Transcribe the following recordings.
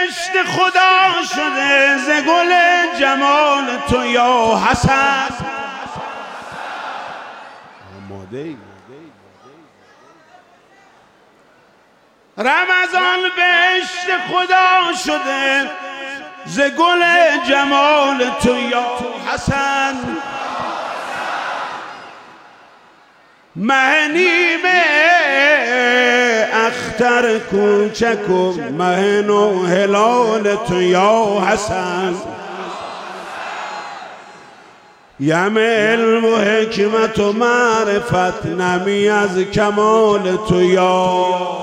بهشت خدا شده ز گل جمال تو یا حسن. رمضان بهشت خدا شده ز گل جمال تو یا حسن. مه نیمه اختر کوچک و مه نو هلال تو یا حسن. یم علم و حکمت و معرفت نمی از کمال تو یا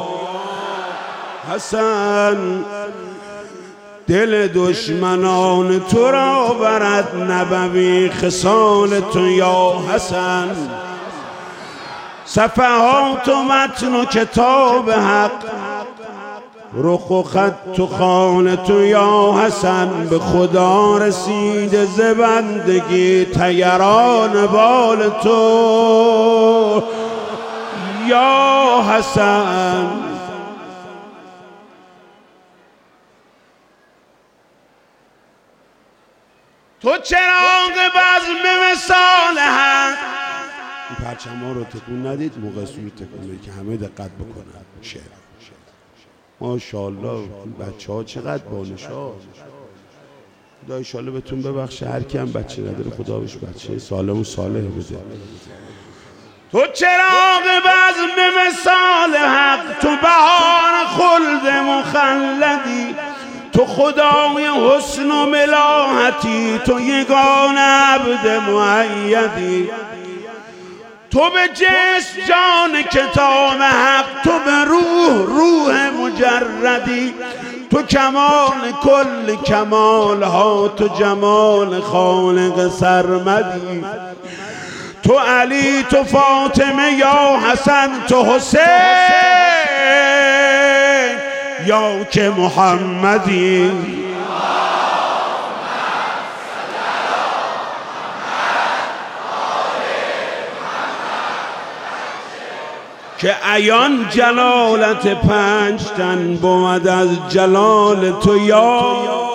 حسن. دل دشمنان تو را برد نبوی خصال تو یا حسن. صفحات و متن و کتاب حق رخ و خط و خوان تو یا حسن. به خدا رسیده ز بندگی طیران بال تو یا حسن. تو چراغ بزم مثال حق. این پرچم ها رو تکون ندید موقع سوی تکون که همه دقت بکنن. شعر ماشاءالله این بچه ها چقدر بانشا. خدا ایشالله بهتون ببخشه. هر کی هم بچه نداره خدا بهش بچه سالم و صالح بده. تو چراغ بزم مثال حق، تو بهار خلد مخلدی، تو خدای حسن و ملاحتی، تو یگان عبد مؤیدی. تو به جسم جان کتاب حق، تو به روح مجردی. تو کمال کل کمال ها، تو جمال خالق سرمدی. تو علی، تو فاطمه یا حسن، تو حسین یا که محمدی. که عیان جلالت پنج تن بود از جلال تو یا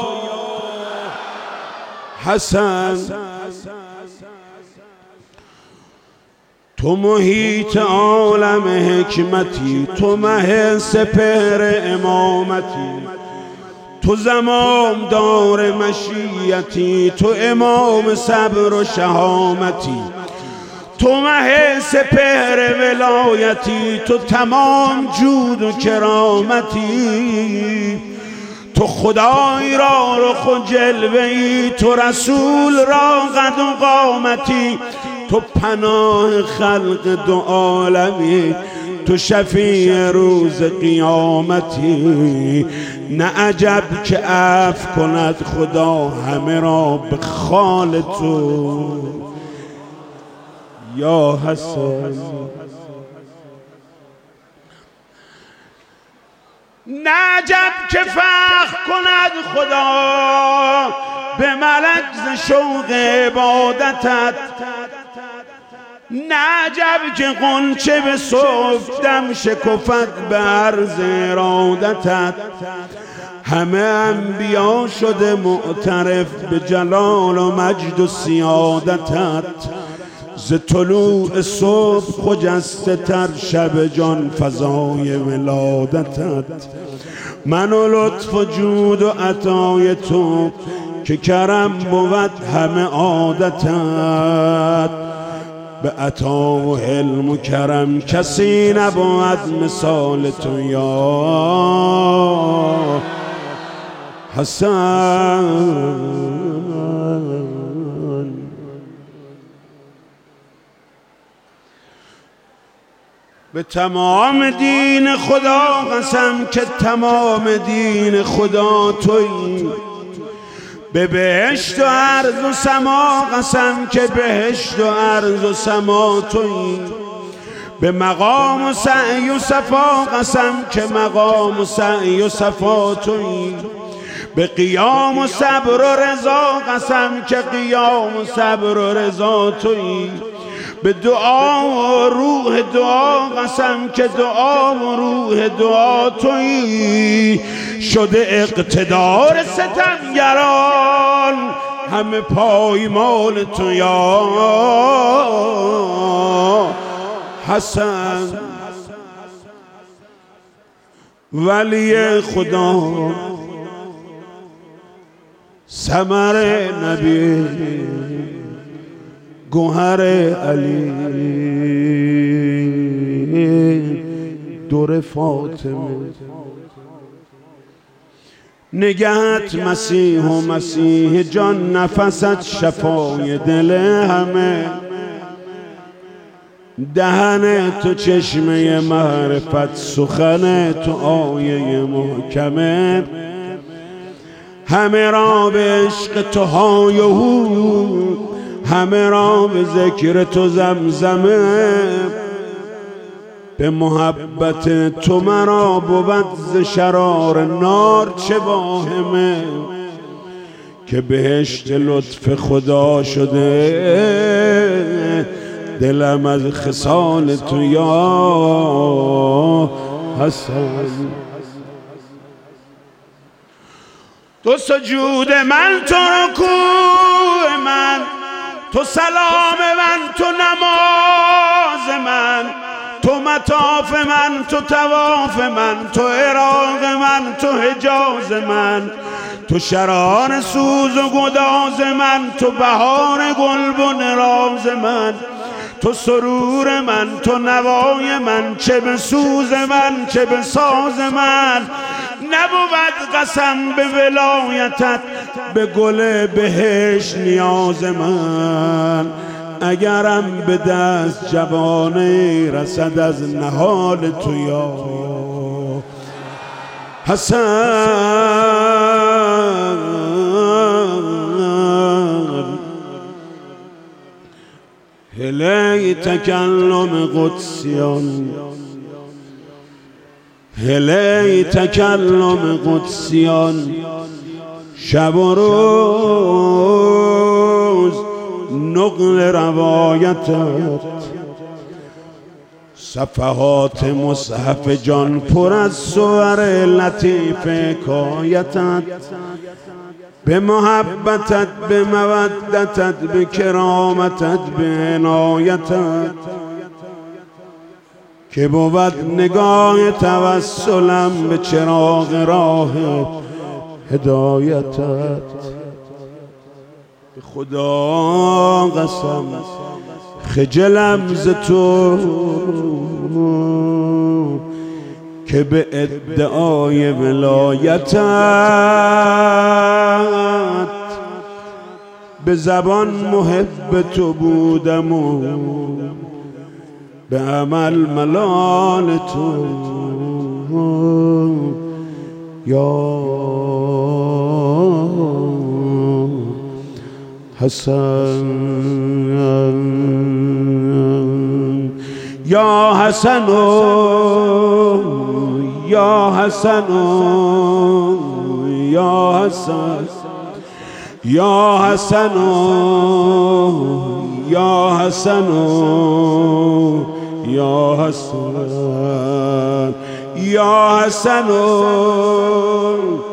حسن. تو محیط عالم حکمتی، تو مه سپهر امامتی، تو زمام دار مشیتی، تو امام صبر و شهامتی، تو مه سپهر ولایتی، تو تمام جود و کرامتی. تو خدای را رخ و جلوه‌ای، تو رسول را قد و قامتی، تو پناه خلق دو عالمی، تو شفیع روز قیامتی. نه عجب که عفو کند خدا همه را به خال تو یا حسن. نه عجب که فخر کند خدا به ملک ز شوق عبادتت. نه عجب که غنچه به صبحدم شکفت به عرض ارادتت. همه انبیا شده معترف به جلال و مجد و سیادتت. ز طلوع صبح خجسته تر شب جان فضای ولادتت. من و لطف و جود و عطای تو که کرم بود همه عادتت. به عطا و حلم و کرم کسی نبود مثال تو یا حسن. به تمام دین خدا قسم که تمام دین خدا تویی. به بهشت و ارض و سما قسم که بهشت و ارض و سما تویی. به مقام و سعی و صفا قسم که مقام و سعی و صفا تویی. به قیام و صبر و رضا قسم که قیام و صبر و رضا تویی. به دعا و روح دعا قسم که دعا و روح دعا تویی. شده اقتدار ستمگران، همه پایمال تو یا حسن. ولی خدا ثمر نبی گوهر علی دور فاطمه، نگهت مسیح و مسیح جان، نفست شفای دل همه. دهن تو چشمه معرفت، سخن تو آیه محکمه. همه را به عشق تو های و هو، همه را به ذکر تو زمزمه. به محبت تو مرا بود ز شرار نار چه واهمه. که بهشت لطف خدا شده دلم از خصال تو یا حسن. تو سجود من، تو رکوع من، تو سلام من، تو نماز من، تو مطاف من، تو طواف من، تو عراق من، تو حجاز من، تو شرار سوز و گداز من، تو بهار گلبن راز من، تو سرور من، تو نوای من، چه به سوز من چه به ساز من. نبود قسم به ولایتت، به گل بهشت نیاز من. اگرم به دست جوانه رسد از نهال تو یا حسن. هلی تکلم قدسیان، هلی تکلم قدسیان، شب و روز نقل روایتت. صفحات مصحف جان پر از صور لطیف حکایتت. به محبتت، به مودتت، به کرامتت، به عنایتت. که بود نگاه توسلم به چراغ راه هدایتت. به خدا قسم خجلم ز تو که به ادعای ولایتت به زبان محب تو بودم و به عمل ملال تو یا حسن. یا حسن یا حسن یا حسن یا حسن یا حسن یا حسن یا حسن